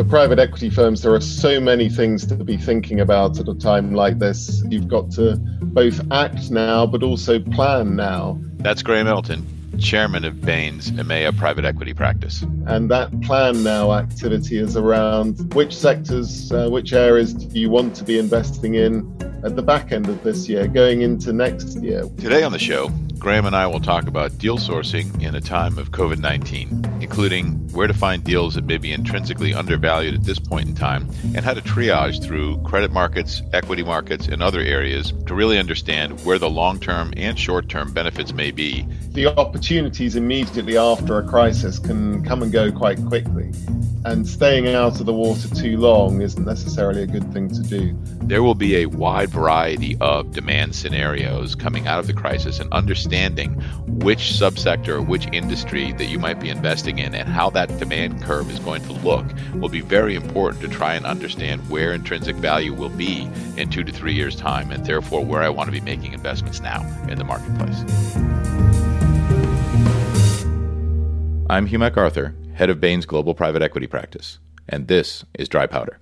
For private equity firms, there are so many things to be thinking about at a time like this. You've got to both act now, but also plan now. That's Graham Elton, chairman of Bain's EMEA private equity practice. And that plan now activity is around which sectors, which areas do you want to be investing in at the back end of this year, going into next year. Today on the show, Graham and I will talk about deal sourcing in a time of COVID-19, including where to find deals that may be intrinsically undervalued at this point in time, and how to triage through credit markets, equity markets, and other areas to really understand where the long-term and short-term benefits may be. The opportunities immediately after a crisis can come and go quite quickly, and staying out of the water too long isn't necessarily a good thing to do. There will be a wide variety of demand scenarios coming out of the crisis, and understanding which subsector, which industry that you might be investing in and how that demand curve is going to look will be very important to try and understand where intrinsic value will be in 2 to 3 years' time, and therefore where I want to be making investments now in the marketplace. I'm Hugh MacArthur, head of Bain's Global Private Equity Practice, and this is Dry Powder.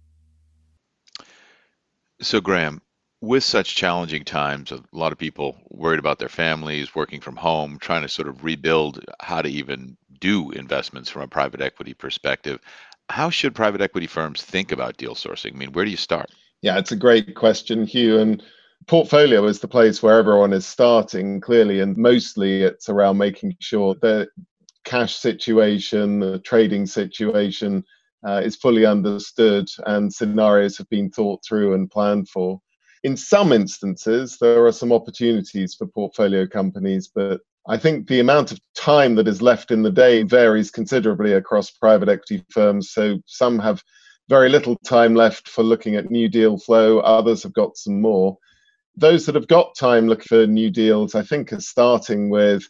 So Graham, with such challenging times, a lot of people worried about their families, working from home, trying to sort of rebuild how to even do investments from a private equity perspective. How should private equity firms think about deal sourcing? I mean, where do you start? Yeah, it's a great question, Hugh. And portfolio is the place where everyone is starting, clearly, and mostly it's around making sure the cash situation, the trading situation is fully understood and scenarios have been thought through and planned for. In some instances, there are some opportunities for portfolio companies, but I think the amount of time that is left in the day varies considerably across private equity firms. So some have very little time left for looking at new deal flow, others have got some more. Those that have got time looking for new deals, I think, are starting with,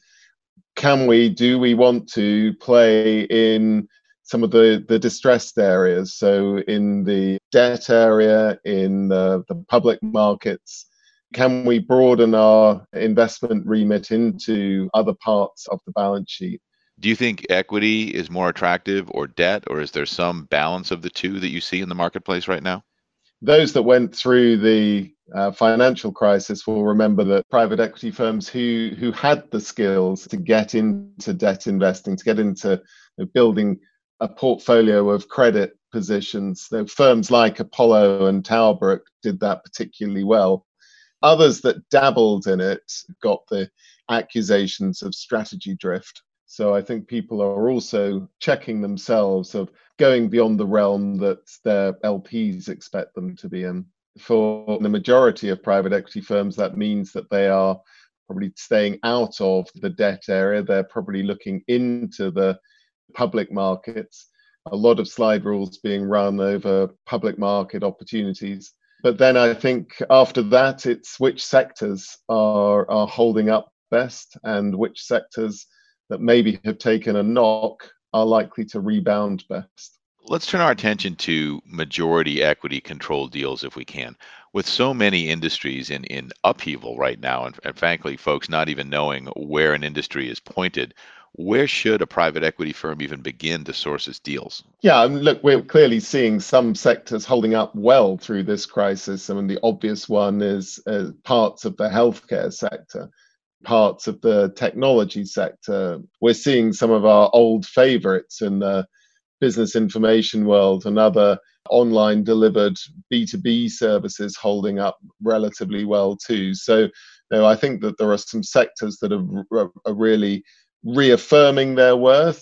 do we want to play in some of the distressed areas? So in the debt area, in the public markets, can we broaden our investment remit into other parts of the balance sheet? Do you think equity is more attractive or debt, or is there some balance of the two that you see in the marketplace right now? Those that went through the financial crisis will remember that private equity firms who had the skills to get into debt investing, to get into building a portfolio of credit positions, firms like Apollo and Talbrook did that particularly well. Others that dabbled in it got the accusations of strategy drift. So I think people are also checking themselves of going beyond the realm that their LPs expect them to be in. For the majority of private equity firms, that means that they are probably staying out of the debt area. They're probably looking into the public markets. A lot of slide rules being run over public market opportunities. But then I think after that, it's which sectors are holding up best and which sectors that maybe have taken a knock are likely to rebound best. Let's turn our attention to majority equity controlled deals if we can. With so many industries in upheaval right now, and frankly, folks not even knowing where an industry is pointed, where should a private equity firm even begin to source its deals? Yeah, and look, we're clearly seeing some sectors holding up well through this crisis. I mean, the obvious one is parts of the healthcare sector, parts of the technology sector. We're seeing some of our old favorites in the business information world and other online delivered B2B services holding up relatively well too. So I think that there are some sectors that are really reaffirming their worth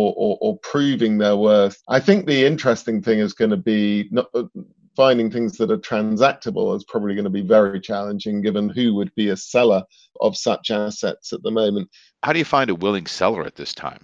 or proving their worth. I think the interesting thing is going to be finding things that are transactable is probably going to be very challenging given who would be a seller of such assets at the moment. How do you find a willing seller at this time?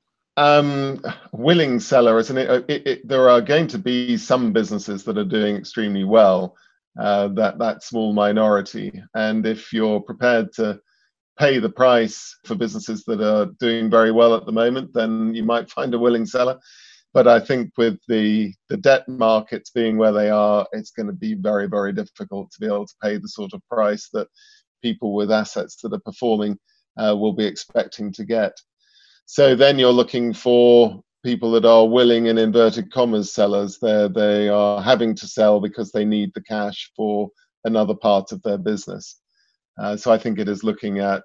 Willing seller, isn't it? There are going to be some businesses that are doing extremely well, that small minority. And if you're prepared to pay the price for businesses that are doing very well at the moment, then you might find a willing seller. But I think with the debt markets being where they are, it's going to be very, very difficult to be able to pay the sort of price that people with assets that are performing will be expecting to get. So then you're looking for people that are willing, in inverted commas, sellers. They are having to sell because they need the cash for another part of their business. So I think it is looking at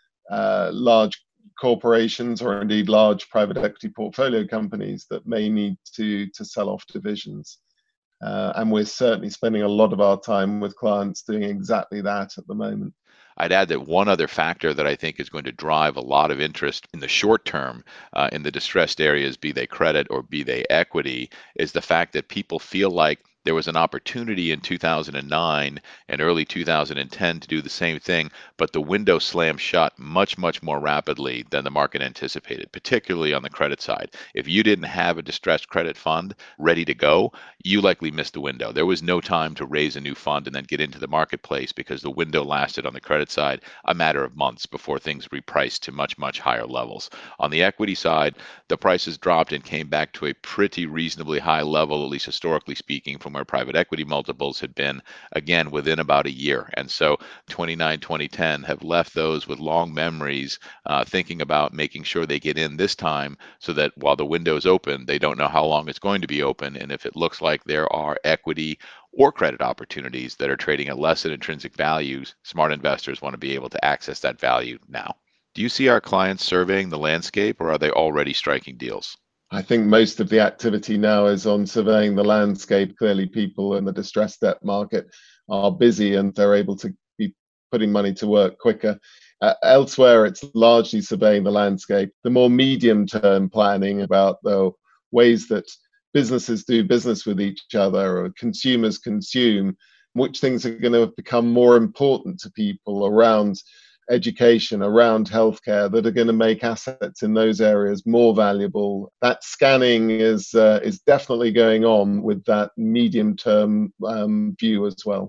large corporations or indeed large private equity portfolio companies that may need to sell off divisions. And we're certainly spending a lot of our time with clients doing exactly that at the moment. I'd add that one other factor that I think is going to drive a lot of interest in the short term in the distressed areas, be they credit or be they equity, is the fact that people feel like there was an opportunity in 2009 and early 2010 to do the same thing, but the window slammed shut much, much more rapidly than the market anticipated, particularly on the credit side. If you didn't have a distressed credit fund ready to go, you likely missed the window. There was no time to raise a new fund and then get into the marketplace because the window lasted on the credit side a matter of months before things repriced to much, much higher levels. On the equity side, the prices dropped and came back to a pretty reasonably high level, at least historically speaking, from where private equity multiples had been, again, within about a year. And so 29, 2010 have left those with long memories, thinking about making sure they get in this time so that while the window is open, they don't know how long it's going to be open. And if it looks like there are equity or credit opportunities that are trading at less than intrinsic values, smart investors want to be able to access that value now. Do you see our clients surveying the landscape, or are they already striking deals? I think most of the activity now is on surveying the landscape. Clearly, people in the distressed debt market are busy and they're able to be putting money to work quicker. Elsewhere, it's largely surveying the landscape. The more medium-term planning about the ways that businesses do business with each other or consumers consume, which things are going to become more important to people around education, around healthcare, that are going to make assets in those areas more valuable. That scanning is definitely going on with that medium-term view as well.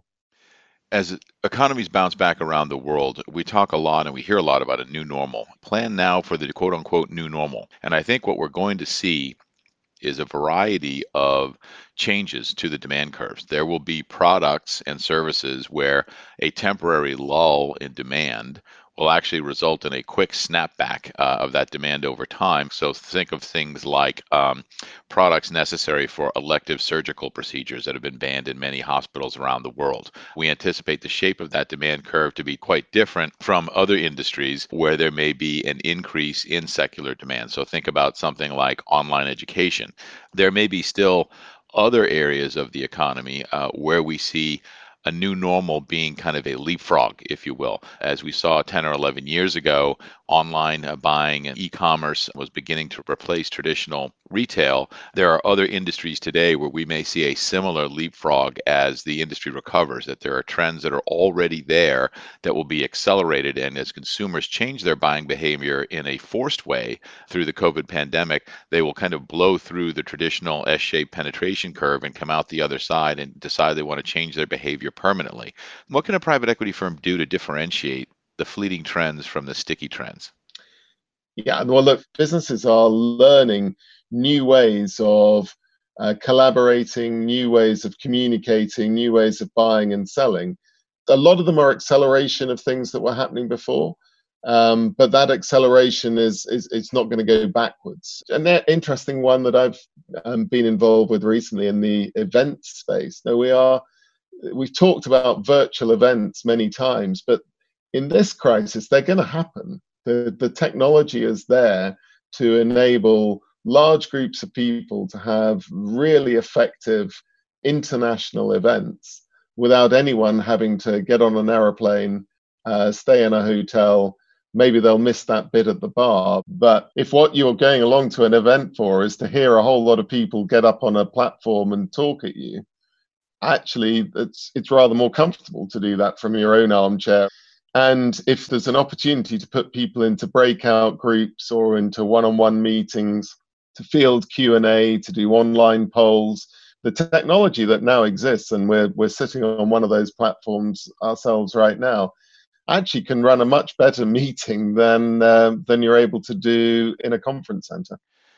As economies bounce back around the world, we talk a lot and we hear a lot about a new normal. Plan now for the quote unquote new normal. And I think what we're going to see is a variety of changes to the demand curves. There will be products and services where a temporary lull in demand will actually result in a quick snapback of that demand over time. So think of things like products necessary for elective surgical procedures that have been banned in many hospitals around the world. We anticipate the shape of that demand curve to be quite different from other industries where there may be an increase in secular demand. So think about something like online education. There may be still other areas of the economy where we see a new normal being kind of a leapfrog, if you will. As we saw 10 or 11 years ago, online buying and e-commerce was beginning to replace traditional retail. There are other industries today where we may see a similar leapfrog as the industry recovers, that there are trends that are already there that will be accelerated. And as consumers change their buying behavior in a forced way through the COVID pandemic, they will kind of blow through the traditional S-shaped penetration curve and come out the other side and decide they want to change their behavior permanently. What can a private equity firm do to differentiate the fleeting trends from the sticky trends? Yeah, well, look, businesses are learning new ways of collaborating, new ways of communicating, new ways of buying and selling. A lot of them are acceleration of things that were happening before, but that acceleration is it's not going to go backwards. And that interesting one that I've been involved with recently in the event space. Now we've talked about virtual events many times, but in this crisis, they're going to happen. The technology is there to enable large groups of people to have really effective international events without anyone having to get on an aeroplane, stay in a hotel. Maybe they'll miss that bit at the bar. But if what you're going along to an event for is to hear a whole lot of people get up on a platform and talk at you, actually, it's rather more comfortable to do that from your own armchair. And if there's an opportunity to put people into breakout groups or into one-on-one meetings, to field Q&A, to do online polls, the technology that now exists, and we're sitting on one of those platforms ourselves right now, actually can run a much better meeting than you're able to do in a conference center.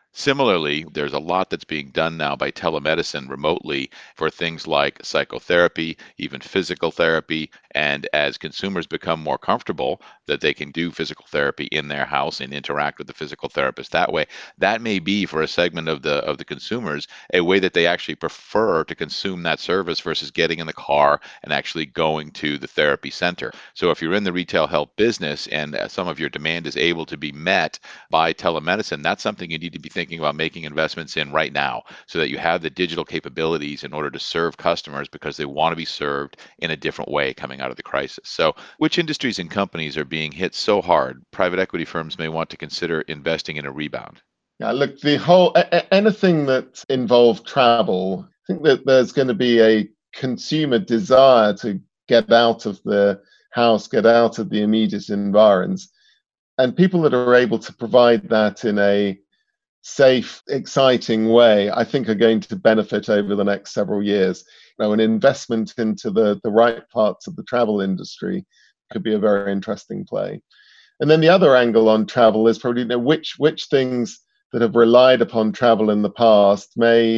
Similarly, there's a lot that's being done now by telemedicine remotely for things like psychotherapy, even physical therapy. And as consumers become more comfortable that they can do physical therapy in their house and interact with the physical therapist that way, that may be for a segment of the consumers a way that they actually prefer to consume that service versus getting in the car and actually going to the therapy center. So if you're in the retail health business and some of your demand is able to be met by telemedicine, that's something you need to be thinking about making investments in right now so that you have the digital capabilities in order to serve customers because they want to be served in a different way coming out of the crisis. So, which industries and companies are being hit so hard, private equity firms may want to consider investing in a rebound? Yeah, look, the whole anything that involved travel, I think that there's going to be a consumer desire to get out of the house, get out of the immediate environs, and people that are able to provide that in a safe, exciting way, I think are going to benefit over the next several years. An investment into the right parts of the travel industry could be a very interesting play. And then the other angle on travel is probably which things that have relied upon travel in the past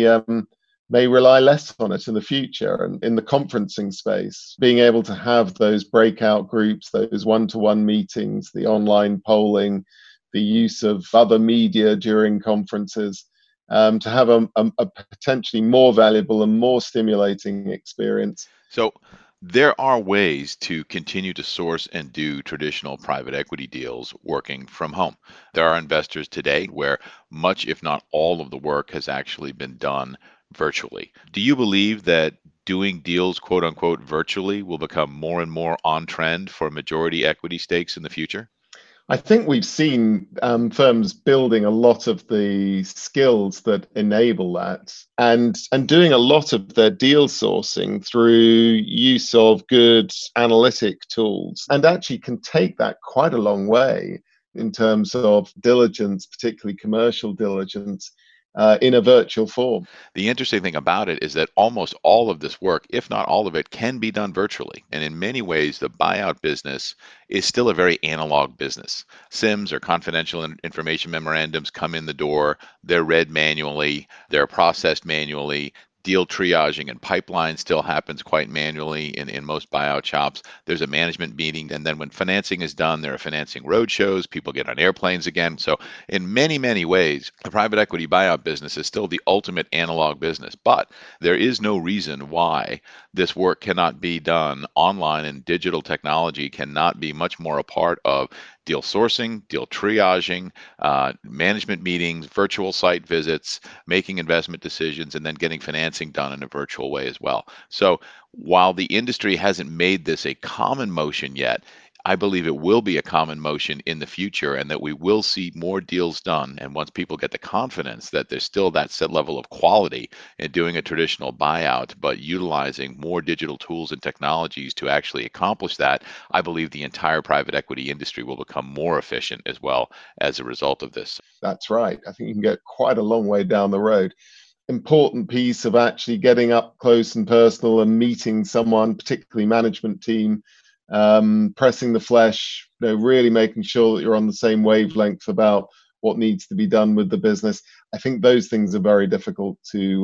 may rely less on it in the future. And in the conferencing space, being able to have those breakout groups, those one-to-one meetings, the online polling, the use of other media during conferences, to have a potentially more valuable and more stimulating experience. So there are ways to continue to source and do traditional private equity deals working from home. There are investors today where much, if not all, of the work has actually been done virtually. Do you believe that doing deals, quote unquote, virtually will become more and more on trend for majority equity stakes in the future? I think we've seen firms building a lot of the skills that enable that, and doing a lot of their deal sourcing through use of good analytic tools, and actually can take that quite a long way in terms of diligence, particularly commercial diligence, in a virtual form. The interesting thing about it is that almost all of this work, if not all of it, can be done virtually. And in many ways, the buyout business is still a very analog business. SIMs or confidential information memorandums come in the door, they're read manually, they're processed manually. Deal triaging and pipeline still happens quite manually in most buyout shops. There's a management meeting, and then when financing is done, there are financing roadshows. People get on airplanes again. So, in many, many ways, the private equity buyout business is still the ultimate analog business. But there is no reason why this work cannot be done online, and digital technology cannot be much more a part of deal sourcing, deal triaging, management meetings, virtual site visits, making investment decisions, and then getting financing done in a virtual way as well. So while the industry hasn't made this a common motion yet, I believe it will be a common motion in the future and that we will see more deals done. And once people get the confidence that there's still that set level of quality in doing a traditional buyout, but utilizing more digital tools and technologies to actually accomplish that, I believe the entire private equity industry will become more efficient as well as a result of this. That's right. I think you can get quite a long way down the road. Important piece of actually getting up close and personal and meeting someone, particularly management team, pressing the flesh, really making sure that you're on the same wavelength about what needs to be done with the business. I think those things are very difficult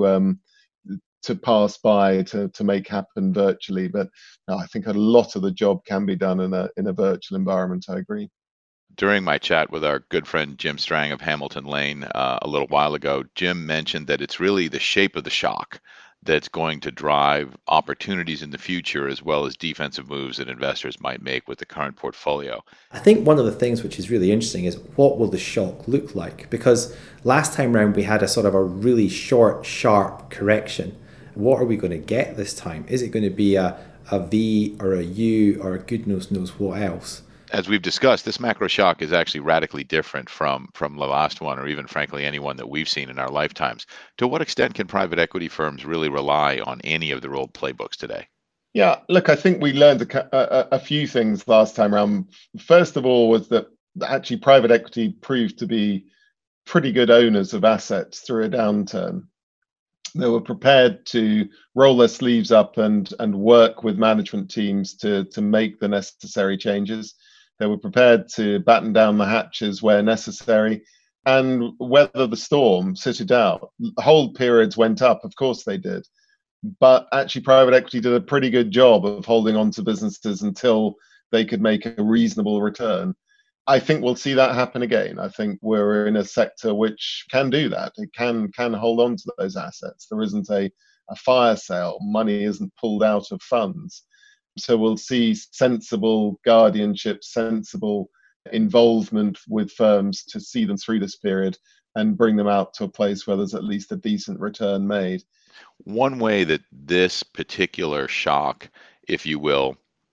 to pass by, to make happen virtually. But no, I think a lot of the job can be done in a virtual environment. I agree. During my chat with our good friend Jim Strang of Hamilton Lane a little while ago, Jim mentioned that it's really the shape of the shock that's going to drive opportunities in the future as well as defensive moves that investors might make with the current portfolio. I think one of the things which is really interesting is what will the shock look like? Because last time round we had a sort of a really short, sharp correction. What are we going to get this time? Is it going to be a V or a U or a goodness knows what else? As we've discussed, this macro shock is actually radically different from the last one, or even frankly any one that we've seen in our lifetimes. To what extent can private equity firms really rely on any of their old playbooks today? Yeah, look, I think we learned a few things last time around. First of all, was that actually private equity proved to be pretty good owners of assets through a downturn. They were prepared to roll their sleeves up and work with management teams to make the necessary changes. They were prepared to batten down the hatches where necessary. and weather the storm, sit it out. Whole periods went up, of course they did. But actually, private equity did a pretty good job of holding on to businesses until they could make a reasonable return. I think we'll see that happen again. I think we're in a sector which can do that. It can hold on to those assets. There isn't a fire sale. Money isn't pulled out of funds. So we'll see sensible guardianship, sensible involvement with firms to see them through this period and bring them out to a place where there's at least a decent return made. One way that this particular shock, if you will,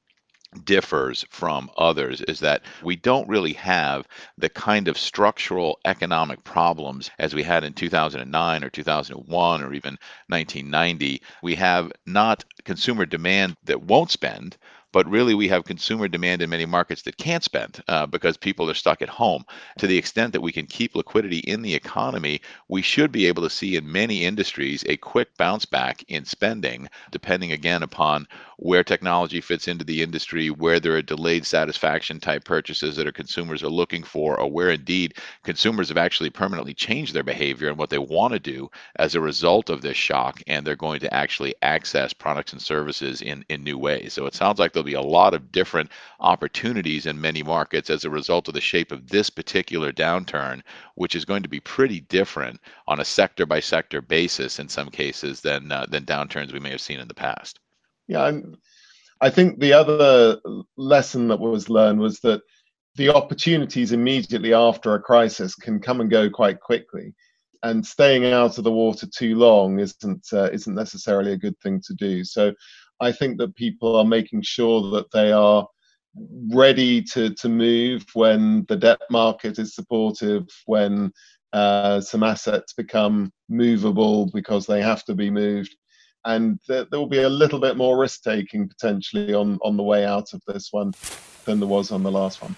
differs from others is that we don't really have the kind of structural economic problems as we had in 2009 or 2001 or even 1990. We have not consumer demand that won't spend, but really we have consumer demand in many markets that can't spend because people are stuck at home. To the extent that we can keep liquidity in the economy, we should be able to see in many industries a quick bounce back in spending, depending again upon where technology fits into the industry, where there are delayed satisfaction type purchases that our consumers are looking for, or where indeed consumers have actually permanently changed their behavior and what they want to do as a result of this shock, and they're going to actually access products and services in new ways. So it sounds like there'll be a lot of different opportunities in many markets as a result of the shape of this particular downturn, which is going to be pretty different on a sector by sector basis in some cases than downturns we may have seen in the past. Yeah, I think the other lesson that was learned was that the opportunities immediately after a crisis can come and go quite quickly, and staying out of the water too long isn't necessarily a good thing to do. So I think that people are making sure that they are ready to move when the debt market is supportive, when some assets become movable because they have to be moved. And there will be a little bit more risk-taking potentially on the way out of this one than there was on the last one.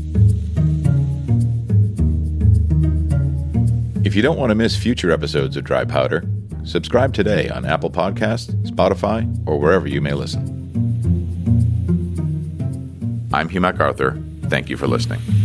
If you don't want to miss future episodes of Dry Powder, subscribe today on Apple Podcasts, Spotify, or wherever you may listen. I'm Hugh MacArthur. Thank you for listening.